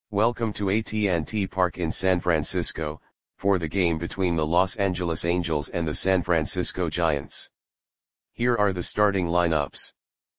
Welcome to AT&T Park in San Francisco, for the game between the Los Angeles Angels and the San Francisco Giants. Here are the starting lineups.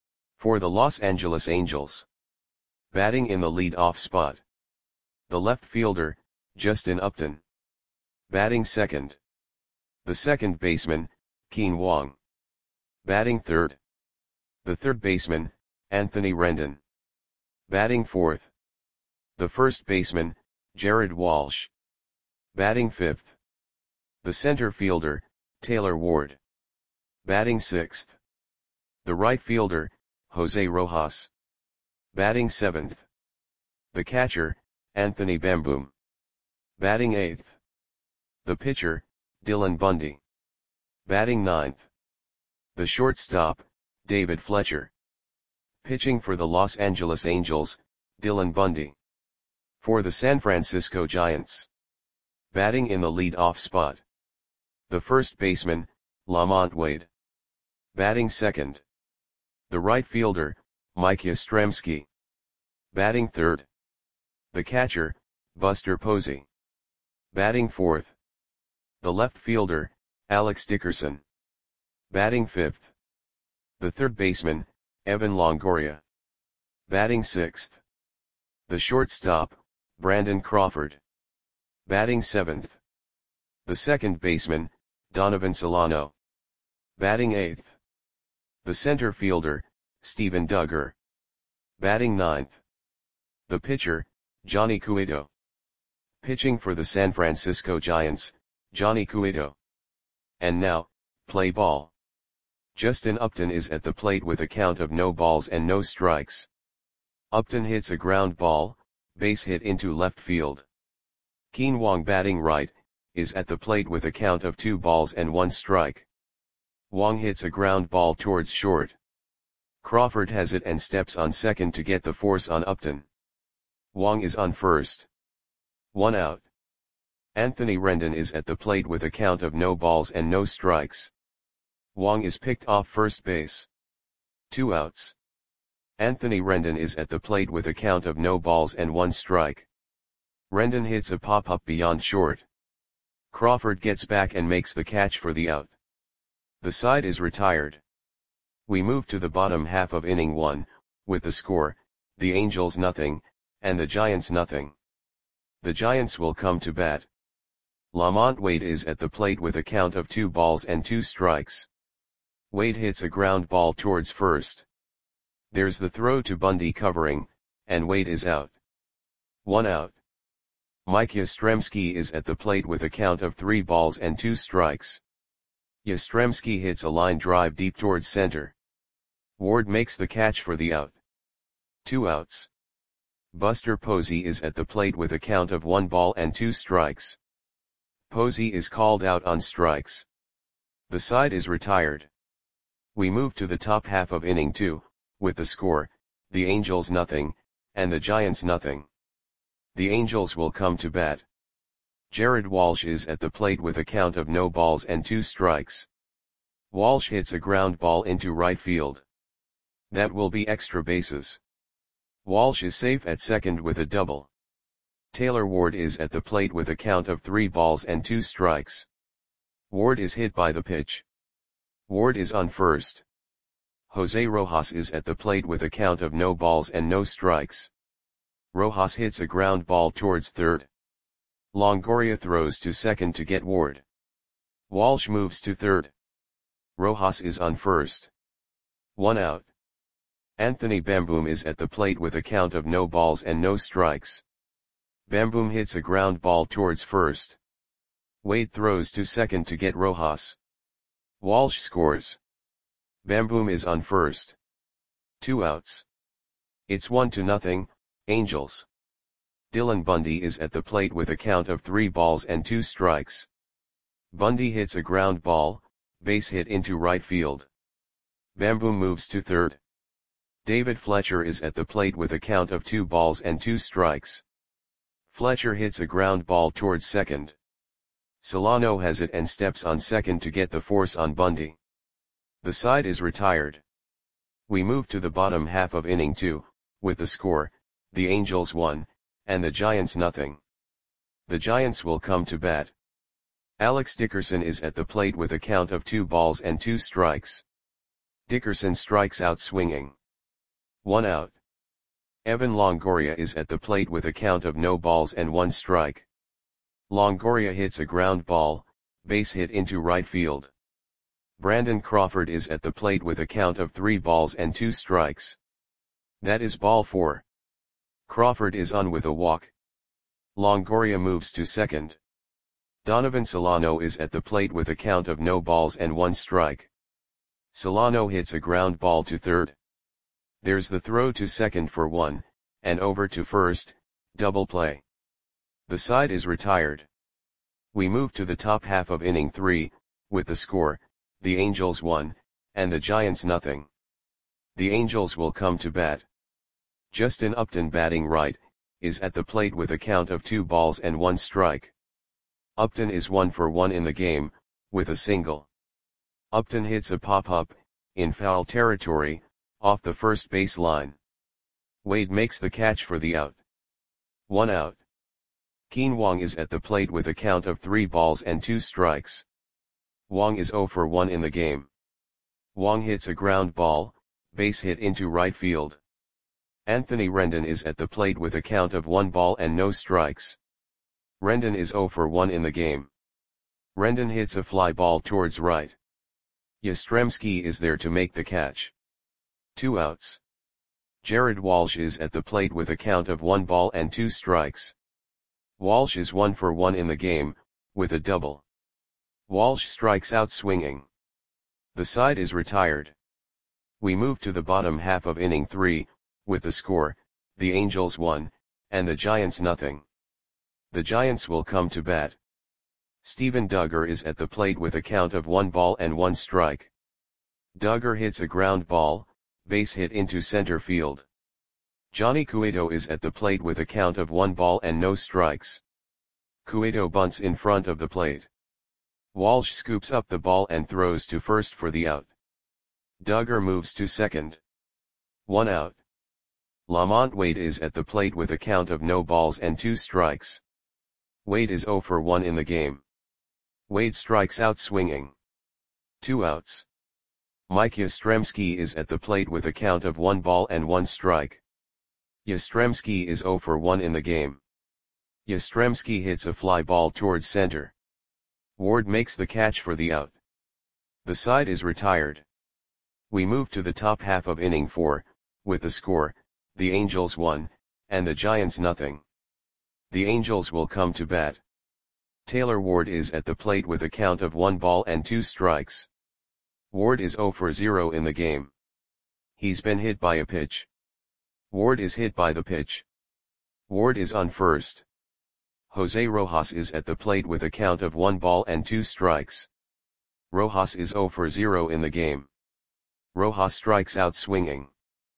For the Los Angeles Angels. Batting in the lead-off spot. The left fielder, Justin Upton. Batting second. The second baseman, Keen Wong. Batting third. The third baseman, Anthony Rendon. Batting fourth. The first baseman, Jared Walsh. Batting fifth. The center fielder, Taylor Ward. Batting sixth. The right fielder, Jose Rojas. Batting seventh. The catcher, Anthony Bamboom. Batting eighth. The pitcher, Dylan Bundy. Batting ninth. The shortstop, David Fletcher. Pitching for the Los Angeles Angels, Dylan Bundy. For the San Francisco Giants. Batting in the lead-off spot. The first baseman, Lamont Wade. Batting second. The right fielder, Mike Yastrzemski. Batting third. The catcher, Buster Posey. Batting fourth. The left fielder, Alex Dickerson. Batting fifth. The third baseman, Evan Longoria. Batting sixth. The shortstop, Brandon Crawford. Batting seventh. The second baseman, Donovan Solano. Batting eighth. The center fielder, Steven Duggar. Batting ninth. The pitcher, Johnny Cueto. Pitching for the San Francisco Giants, Johnny Cueto. And now, play ball. Justin Upton is at the plate with a count of no balls and no strikes. Upton hits a ground ball, base hit into left field. Keen Wong batting right, is at the plate with a count of 2 balls and 1 strike. Wong hits a ground ball towards short. Crawford has it and steps on second to get the force on Upton. Wong is on first. 1 out. Anthony Rendon is at the plate with a count of no balls and no strikes. Wong is picked off first base. 2 outs. Anthony Rendon is at the plate with a count of no balls and 1 strike. Rendon hits a pop-up beyond short. Crawford gets back and makes the catch for the out. The side is retired. We move to the bottom half of inning 1, with the score, the Angels nothing, and the Giants nothing. The Giants will come to bat. Lamont Wade is at the plate with a count of 2 balls and 2 strikes. Wade hits a ground ball towards first. There's the throw to Bundy covering, and Wade is out. 1 out. Mike Yastrzemski is at the plate with a count of 3 balls and 2 strikes. Yastrzemski hits a line drive deep towards center. Ward makes the catch for the out. 2 outs. Buster Posey is at the plate with a count of 1 ball and 2 strikes. Posey is called out on strikes. The side is retired. We move to the top half of inning 2, with the score, the Angels nothing, and the Giants nothing. The Angels will come to bat. Jared Walsh is at the plate with a count of no balls and 2 strikes. Walsh hits a ground ball into right field. That will be extra bases. Walsh is safe at second with a double. Taylor Ward is at the plate with a count of 3 balls and 2 strikes. Ward is hit by the pitch. Ward is on first. Jose Rojas is at the plate with a count of no balls and no strikes. Rojas hits a ground ball towards third. Longoria throws to second to get Ward. Walsh moves to third. Rojas is on first. 1 out. Anthony Bamboom is at the plate with a count of no balls and no strikes. Bamboom hits a ground ball towards first. Wade throws to second to get Rojas. Walsh scores. Bamboom is on first. 2 outs. It's 1-0, Angels. Dylan Bundy is at the plate with a count of 3 balls and 2 strikes. Bundy hits a ground ball, base hit into right field. Bamboom moves to third. David Fletcher is at the plate with a count of 2 balls and 2 strikes. Fletcher hits a ground ball towards second. Solano has it and steps on second to get the force on Bundy. The side is retired. We move to the bottom half of inning 2, with the score, the Angels 1, and the Giants nothing. The Giants will come to bat. Alex Dickerson is at the plate with a count of 2 balls and 2 strikes. Dickerson strikes out swinging. 1 out. Evan Longoria is at the plate with a count of no balls and 1 strike. Longoria hits a ground ball, base hit into right field. Brandon Crawford is at the plate with a count of 3 balls and 2 strikes. That is ball 4. Crawford is on with a walk. Longoria moves to second. Donovan Solano is at the plate with a count of no balls and 1 strike. Solano hits a ground ball to third. There's the throw to second for 1, and over to first, double play. The side is retired. We move to the top half of inning 3, with the score, the Angels 1, and the Giants nothing. The Angels will come to bat. Justin Upton, batting right, is at the plate with a count of 2 balls and 1 strike. Upton is 1 for 1 in the game, with a single. Upton hits a pop-up, in foul territory, off the first base line. Wade makes the catch for the out. 1 out. Keen Wong is at the plate with a count of 3 balls and 2 strikes. Wong is 0 for 1 in the game. Wong hits a ground ball, base hit into right field. Anthony Rendon is at the plate with a count of 1 ball and no strikes. Rendon is 0 for 1 in the game. Rendon hits a fly ball towards right. Yastrzemski is there to make the catch. 2 outs. Jared Walsh is at the plate with a count of 1 ball and 2 strikes. Walsh is 1 for 1 in the game, with a double. Walsh strikes out swinging. The side is retired. We move to the bottom half of inning 3, with the score, the Angels 1, and the Giants nothing. The Giants will come to bat. Steven Duggar is at the plate with a count of 1 ball and 1 strike. Duggar hits a ground ball, base hit into center field. Johnny Cueto is at the plate with a count of 1 ball and no strikes. Cueto bunts in front of the plate. Walsh scoops up the ball and throws to first for the out. Duggar moves to second. 1 out. Lamont Wade is at the plate with a count of no balls and 2 strikes. Wade is 0 for 1 in the game. Wade strikes out swinging. 2 outs. Mike Yastrzemski is at the plate with a count of 1 ball and 1 strike. Yastrzemski is 0 for 1 in the game. Yastrzemski hits a fly ball towards center. Ward makes the catch for the out. The side is retired. We move to the top half of inning 4, with the score, the Angels 1, and the Giants nothing. The Angels will come to bat. Taylor Ward is at the plate with a count of 1 ball and 2 strikes. Ward is 0 for 0 in the game. He's been hit by a pitch. Ward is hit by the pitch. Ward is on first. Jose Rojas is at the plate with a count of 1 ball and 2 strikes. Rojas is 0 for 0 in the game. Rojas strikes out swinging.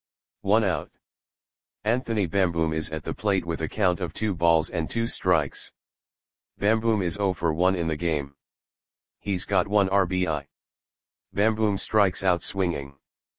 1 out. Anthony Bamboom is at the plate with a count of 2 balls and 2 strikes. Bamboom is 0 for 1 in the game. He's got 1 RBI. Bamboom strikes out swinging.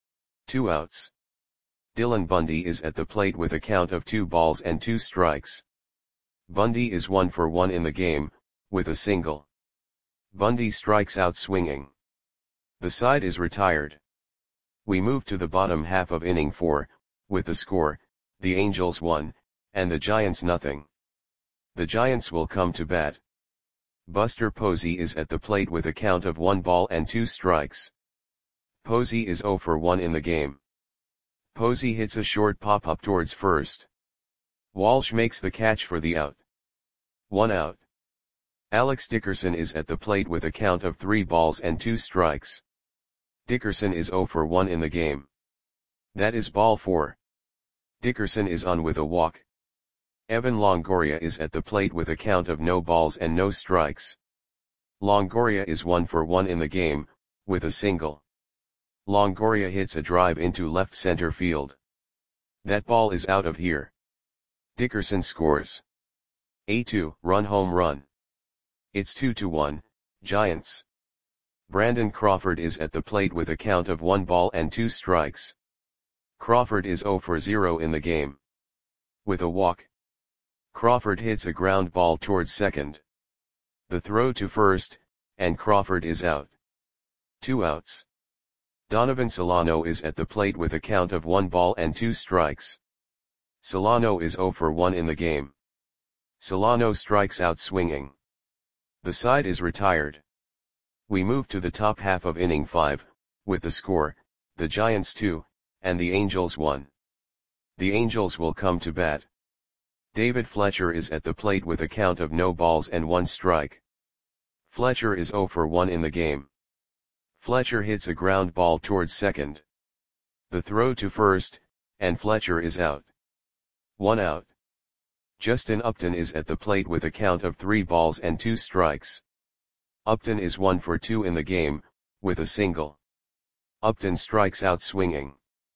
2 outs. Dylan Bundy is at the plate with a count of 2 balls and 2 strikes. Bundy is 1 for 1 in the game, with a single. Bundy strikes out swinging. The side is retired. We move to the bottom half of inning 4, with the score, the Angels 1, and the Giants nothing. The Giants will come to bat. Buster Posey is at the plate with a count of 1 ball and 2 strikes. Posey is 0 for 1 in the game. Posey hits a short pop-up towards first. Walsh makes the catch for the out. 1 out. Alex Dickerson is at the plate with a count of 3 balls and 2 strikes. Dickerson is 0 for 1 in the game. That is ball 4. Dickerson is on with a walk. Evan Longoria is at the plate with a count of no balls and no strikes. Longoria is 1 for 1 in the game, with a single. Longoria hits a drive into left center field. That ball is out of here. Dickerson scores a 2-run home run. It's 2-1, Giants. Brandon Crawford is at the plate with a count of 1 ball and 2 strikes. Crawford is 0 for 0 in the game. With a walk. Crawford hits a ground ball towards second. The throw to first, and Crawford is out. 2 outs. Donovan Solano is at the plate with a count of 1 ball and 2 strikes. Solano is 0 for 1 in the game. Solano strikes out swinging. The side is retired. We move to the top half of inning 5, with the score, the Giants 2, and the Angels 1. The Angels will come to bat. David Fletcher is at the plate with a count of no balls and 1 strike. Fletcher is 0 for 1 in the game. Fletcher hits a ground ball towards second. The throw to first, and Fletcher is out. 1 out. Justin Upton is at the plate with a count of 3 balls and 2 strikes. Upton is 1 for 2 in the game, with a single. Upton strikes out swinging.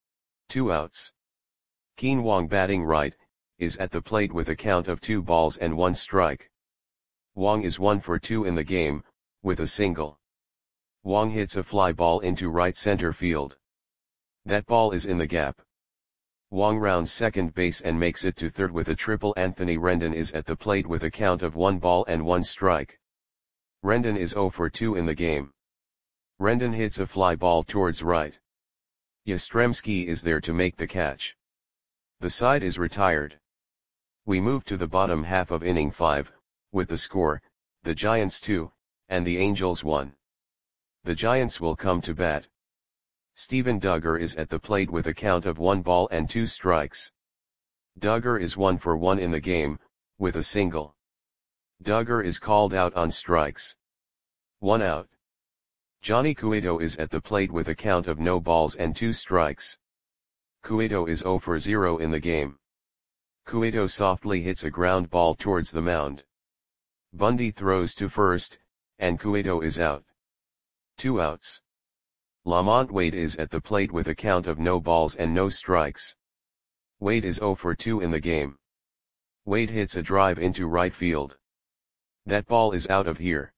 2 outs. Keen Wong, batting right, is at the plate with a count of 2 balls and 1 strike. Wong is 1 for 2 in the game, with a single. Wong hits a fly ball into right center field. That ball is in the gap. Wong rounds second base and makes it to third with a triple. Anthony Rendon is at the plate with a count of 1 ball and 1 strike. Rendon is 0 for 2 in the game. Rendon hits a fly ball towards right. Yastrzemski is there to make the catch. The side is retired. We move to the bottom half of inning 5, with the score, the Giants 2, and the Angels 1. The Giants will come to bat. Steven Duggar is at the plate with a count of 1 ball and 2 strikes. Duggar is 1 for 1 in the game, with a single. Duggar is called out on strikes. 1 out. Johnny Cueto is at the plate with a count of no balls and 2 strikes. Cueto is 0 for 0 in the game. Cueto softly hits a ground ball towards the mound. Bundy throws to first, and Cueto is out. 2 outs. Lamont Wade is at the plate with a count of no balls and no strikes. Wade is 0 for 2 in the game. Wade hits a drive into right field. That ball is out of here.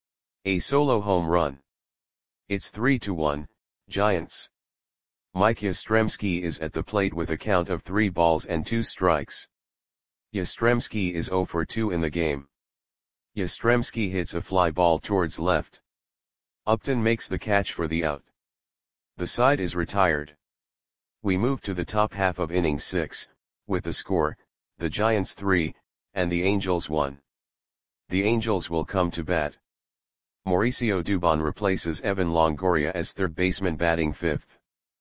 A solo home run. It's 3-1, Giants. Mike Yastrzemski is at the plate with a count of 3 balls and 2 strikes. Yastrzemski is 0 for 2 in the game. Yastrzemski hits a fly ball towards left. Upton makes the catch for the out. The side is retired. We move to the top half of inning 6, with the score, the Giants 3, and the Angels 1. The Angels will come to bat. Mauricio Dubon replaces Evan Longoria as third baseman, batting 5th.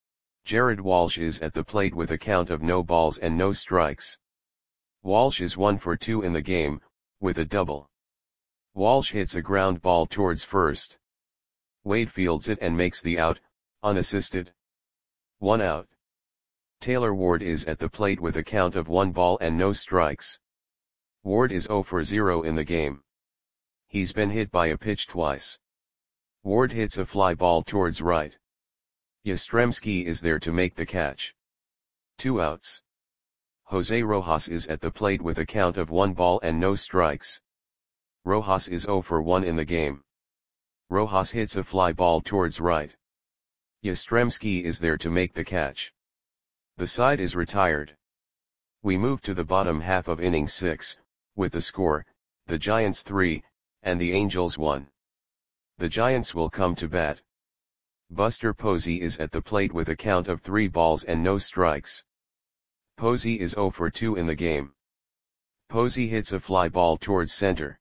Jared Walsh is at the plate with a count of no balls and no strikes. Walsh is 1 for 2 in the game, with a double. Walsh hits a ground ball towards first. Wade fields it and makes the out, unassisted. 1 out. Taylor Ward is at the plate with a count of 1 ball and no strikes. Ward is 0 for 0 in the game. He's been hit by a pitch twice. Ward hits a fly ball towards right. Yastrzemski is there to make the catch. 2 outs. Jose Rojas is at the plate with a count of 1 ball and no strikes. Rojas is 0 for 1 in the game. Rojas hits a fly ball towards right. Yastrzemski is there to make the catch. The side is retired. We move to the bottom half of inning 6, with the score, the Giants 3, and the Angels 1. The Giants will come to bat. Buster Posey is at the plate with a count of 3 balls and no strikes. Posey is 0 for 2 in the game. Posey hits a fly ball towards center.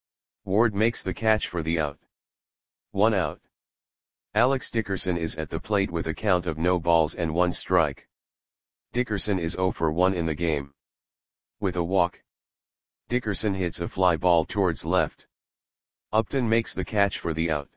Ward makes the catch for the out. 1 out. Alex Dickerson is at the plate with a count of no balls and 1 strike. Dickerson is 0 for 1 in the game. With a walk. Dickerson hits a fly ball towards left. Upton makes the catch for the out.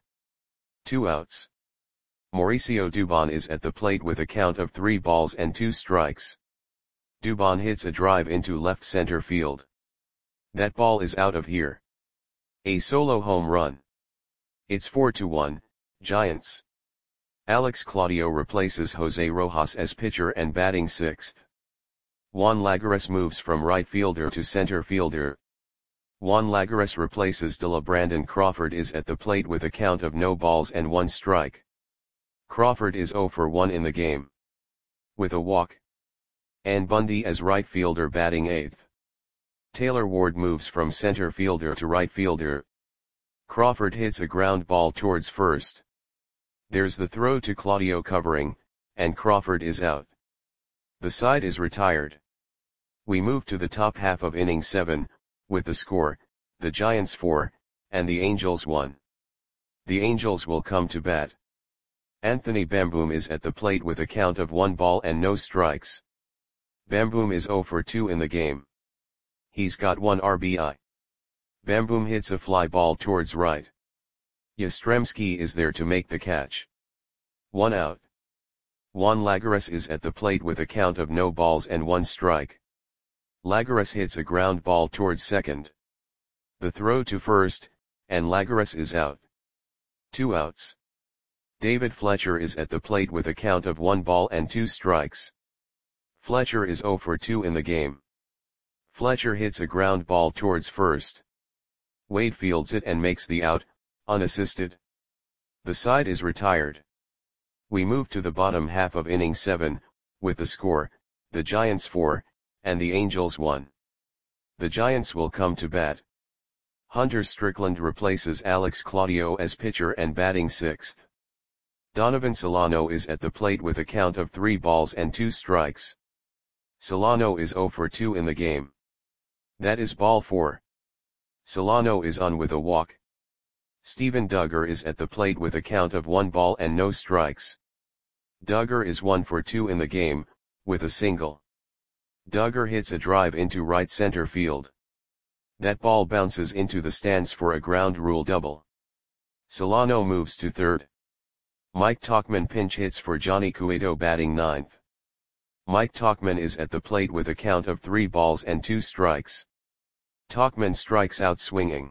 2 outs. Mauricio Dubon is at the plate with a count of 3 balls and 2 strikes. Dubon hits a drive into left center field. That ball is out of here. A solo home run. It's 4-1, Giants. Alex Claudio replaces Jose Rojas as pitcher and batting 6th. Juan Lagares moves from right fielder to center fielder. Juan Lagares replaces Dela. Brandon Crawford is at the plate with a count of no balls and 1 strike. Crawford is 0 for 1 in the game. With a walk. And Bundy as right fielder, batting 8th. Taylor Ward moves from center fielder to right fielder. Crawford hits a ground ball towards first. There's the throw to Claudio covering, and Crawford is out. The side is retired. We move to the top half of inning 7, with the score, the Giants 4, and the Angels 1. The Angels will come to bat. Anthony Bamboom is at the plate with a count of 1 ball and no strikes. Bamboom is 0 for 2 in the game. He's got 1 RBI. Bamboom hits a fly ball towards right. Yastrzemski is there to make the catch. 1 out. Juan Lagares is at the plate with a count of no balls and 1 strike. Lagares hits a ground ball towards second. The throw to first, and Lagares is out. 2 outs. David Fletcher is at the plate with a count of 1 ball and 2 strikes. Fletcher is 0 for 2 in the game. Fletcher hits a ground ball towards first. Wade fields it and makes the out, unassisted. The side is retired. We move to the bottom half of inning 7, with the score, the Giants 4, and the Angels 1. The Giants will come to bat. Hunter Strickland replaces Alex Claudio as pitcher and batting 6th. Donovan Solano is at the plate with a count of 3 balls and 2 strikes. Solano is 0 for 2 in the game. That is ball 4. Solano is on with a walk. Steven Duggar is at the plate with a count of 1 ball and no strikes. Duggar is 1 for 2 in the game, with a single. Duggar hits a drive into right center field. That ball bounces into the stands for a ground rule double. Solano moves to third. Mike Tauchman pinch hits for Johnny Cueto batting 9th. Mike Tauchman is at the plate with a count of 3 balls and 2 strikes. Tauchman strikes out swinging.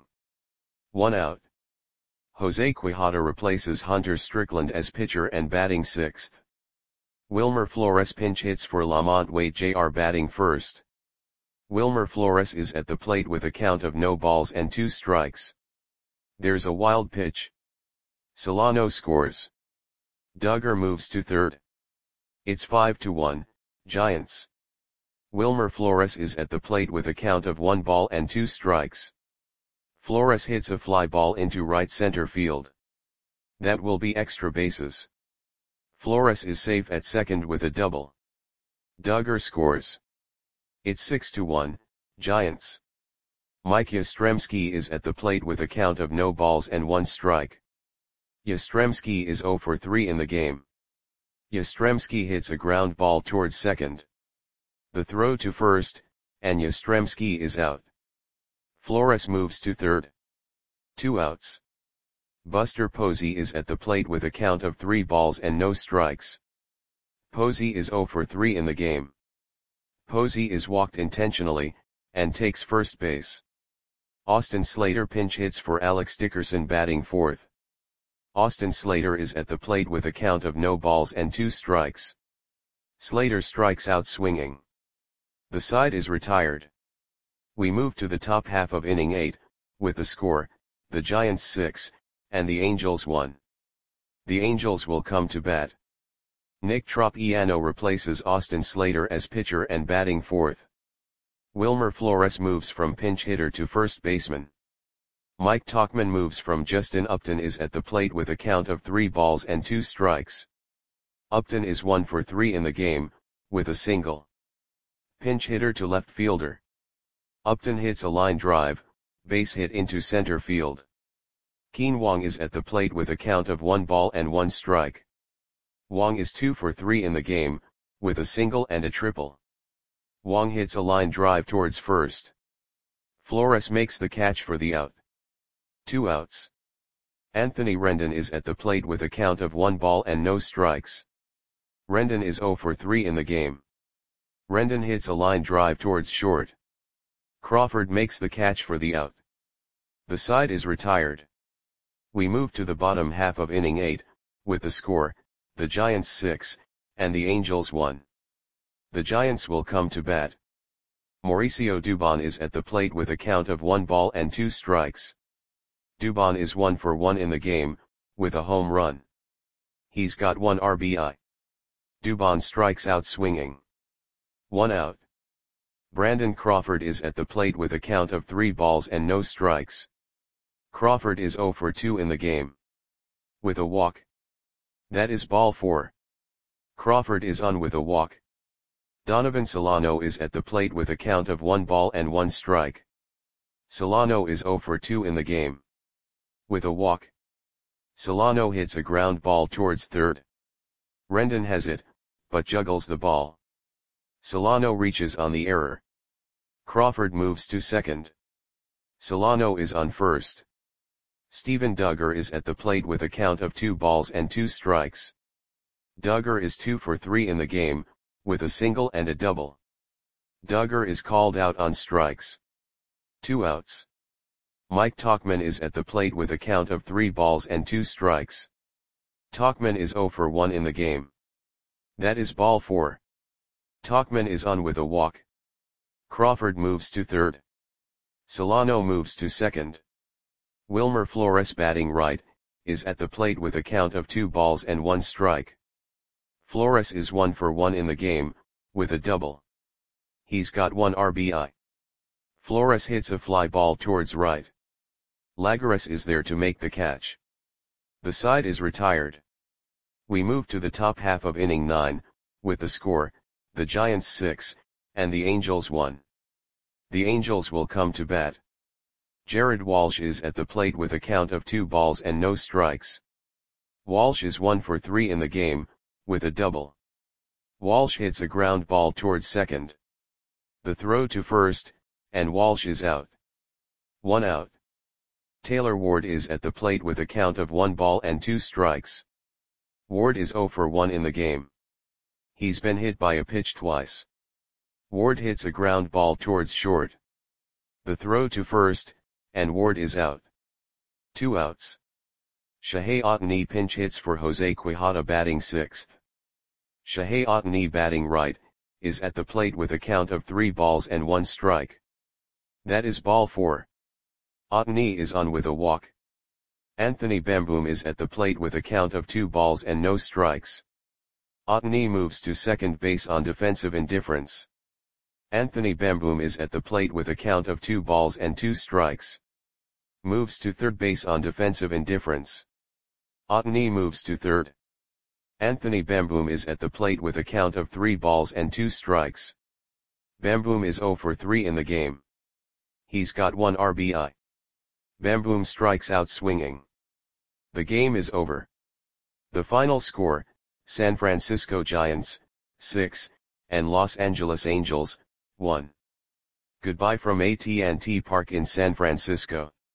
1 out. Jose Quijada replaces Hunter Strickland as pitcher and batting 6th. Wilmer Flores pinch hits for Lamont Wade Jr. batting 1st. Wilmer Flores is at the plate with a count of no balls and 2 strikes. There's a wild pitch. Solano scores. Duggar moves to third. It's 5-1, Giants. Wilmer Flores is at the plate with a count of 1 ball and 2 strikes. Flores hits a fly ball into right center field. That will be extra bases. Flores is safe at second with a double. Duggar scores. It's 6-1, Giants. Mike Yastrzemski is at the plate with a count of no balls and 1 strike. Yastrzemski is 0 for 3 in the game. Yastrzemski hits a ground ball towards second. The throw to first, and Yastrzemski is out. Flores moves to third. 2 outs. Buster Posey is at the plate with a count of 3 balls and no strikes. Posey is 0 for 3 in the game. Posey is walked intentionally, and takes first base. Austin Slater pinch hits for Alex Dickerson batting 4th. Austin Slater is at the plate with a count of no balls and 2 strikes. Slater strikes out swinging. The side is retired. We move to the top half of inning 8, with the score, the Giants 6, and the Angels 1. The Angels will come to bat. Nick Tropiano replaces Austin Slater as pitcher and batting 4th. Wilmer Flores moves from pinch hitter to first baseman. Mike Tauchman moves from Justin Upton is at the plate with a count of 3 balls and 2 strikes. Upton is 1 for 3 in the game, with a single. Pinch hitter to left fielder. Upton hits a line drive, base hit into center field. Keen Wong is at the plate with a count of 1 ball and 1 strike. Wong is 2 for 3 in the game, with a single and a triple. Wong hits a line drive towards first. Flores makes the catch for the out. 2 outs. Anthony Rendon is at the plate with a count of 1 ball and no strikes. Rendon is 0 for 3 in the game. Rendon hits a line drive towards short. Crawford makes the catch for the out. The side is retired. We move to the bottom half of inning 8, with the score, the Giants 6, and the Angels 1. The Giants will come to bat. Mauricio Dubon is at the plate with a count of 1 ball and 2 strikes. Dubon is 1 for 1 in the game, with a home run. He's got 1 RBI. Dubon strikes out swinging. 1 out. Brandon Crawford is at the plate with a count of 3 balls and no strikes. Crawford is 0 for 2 in the game. With a walk. That is ball 4. Crawford is on with a walk. Donovan Solano is at the plate with a count of 1 ball and 1 strike. Solano is 0 for 2 in the game. With a walk. Solano hits a ground ball towards third. Rendon has it, but juggles the ball. Solano reaches on the error. Crawford moves to second. Solano is on first. Steven Duggar is at the plate with a count of 2 balls and 2 strikes. Duggar is 2 for 3 in the game, with a single and a double. Duggar is called out on strikes. 2 outs. Mike Tauchman is at the plate with a count of 3 balls and 2 strikes. Tauchman is 0 for 1 in the game. That is ball 4. Tauchman is on with a walk. Crawford moves to third. Solano moves to second. Wilmer Flores, batting right, is at the plate with a count of 2 balls and 1 strike. Flores is 1 for 1 in the game, with a double. He's got 1 RBI. Flores hits a fly ball towards right. Lagares is there to make the catch. The side is retired. We move to the top half of inning 9, with the score, the Giants 6, and the Angels 1. The Angels will come to bat. Jared Walsh is at the plate with a count of 2 balls and no strikes. Walsh is 1 for 3 in the game, with a double. Walsh hits a ground ball towards second. The throw to first, and Walsh is out. 1 out. Taylor Ward is at the plate with a count of 1 ball and 2 strikes. Ward is 0 for 1 in the game. He's been hit by a pitch twice. Ward hits a ground ball towards short. The throw to first, and Ward is out. 2 outs. Shohei Ohtani pinch hits for Jose Quijada, batting 6th. Shohei Ohtani, batting right, is at the plate with a count of 3 balls and 1 strike. That is ball 4. Ohtani is on with a walk. Anthony Bamboom is at the plate with a count of 2 balls and no strikes. Ohtani moves to second base on defensive indifference. Anthony Bamboom is at the plate with a count of 2 balls and 2 strikes. Moves to third base on defensive indifference. Ohtani moves to third. Anthony Bamboom is at the plate with a count of 3 balls and 2 strikes. Bamboom is 0 for 3 in the game. He's got 1 RBI. Bamboom strikes out swinging. The game is over. The final score, San Francisco Giants, 6, and Los Angeles Angels, 1. Goodbye from AT&T Park in San Francisco.